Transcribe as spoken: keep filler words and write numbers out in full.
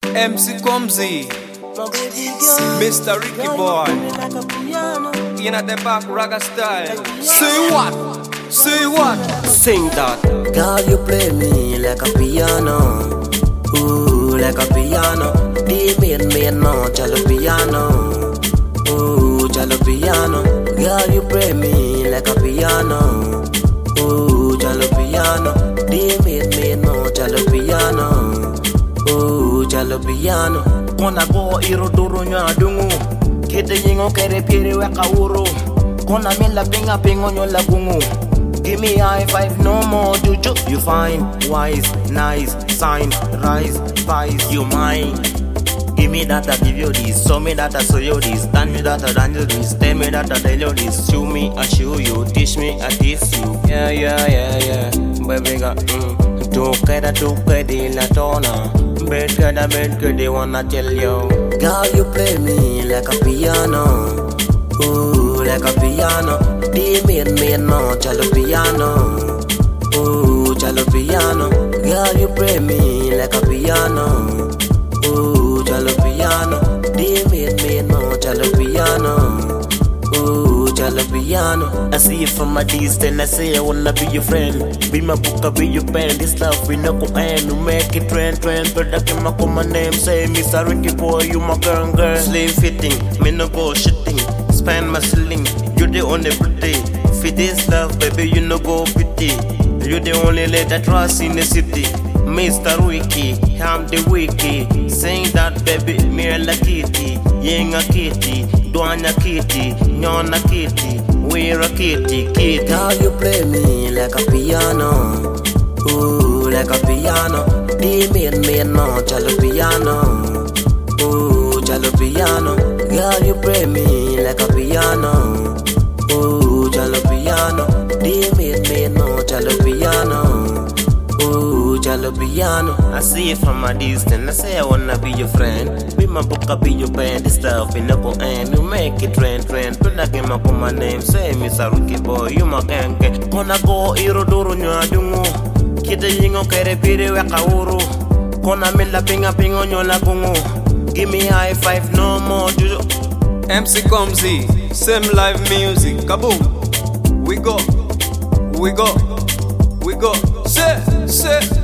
M C Comzy, Mister Ricky Boy, in at the back ragga style. Say what? Say what? Sing that. Girl, you play me like a piano. Ooh, like a piano. The main main no, chalo piano. Ooh, chalo piano. Girl, you play me like a piano. Ooh, chalo piano. The main main no, chalo piano. Ooh, chalo piano. Kona go irodoro nya dungu. Kete yingo kere piere weka uro. Kona mila pinga pingo nyola bungu. Give me high five, no more juju. You fine, wise, nice, sign, rise, spice, you mine. Give me that, I give you this. Show me that, I show you this. Stand me that, I dance you this. Tell me that, I tell you this. Show me, I show you. Teach me, I teach you. Yeah, yeah, yeah, yeah. Baby got mm. Don't care, don't care, they la tona. Bed good, I bed good, they wanna tell you. Girl, you play me like a piano. Ooh, like a piano. The main main no, chalo piano. Ooh, chalo piano. Girl, you play me like a piano. Ooh, chalo piano. The main main no, chalo piano. Ooh, chalo piano. I see you from a distance, I say I wanna be your friend. Be my book, I'll be your pen. This love we no go end. We make it trend, trend. But I can call my name, say Mister Ricky Boy, you my girl, girl. Slave fitting, me no bullshitting. Spend my ceiling, you the only pretty. For this love, baby, you no go pity. You the only lady I trust in the city. Mister Ricky, I'm the wiki. Saying that, baby, me la kitty. Yenga kitty, Duana kitty, Nyona kitty. We're a kitty, kitty. Girl, you play me like a piano. Ooh, like a piano. The main main no, chalo piano. Ooh, chalo piano. Girl, you play me like a piano. Ooh, chalo piano. The main main no, chalo piano. Ooh, chalo piano. I see it from a distance, I say I wanna be your friend. Be my book, I'll be your pen. This stuff in the go end. You make it trend, trend. Put like him up on my name. Say Mister Ricky Boy, you my gang gang. Kona go irodoro nya dungu. Kite yingo kere pire weka uru. Kona mila pinga pingo nyola bungu. Give me high five, no more juju. M C Comzy, same live music. Kaboom. We go, we go, we go. Say, say.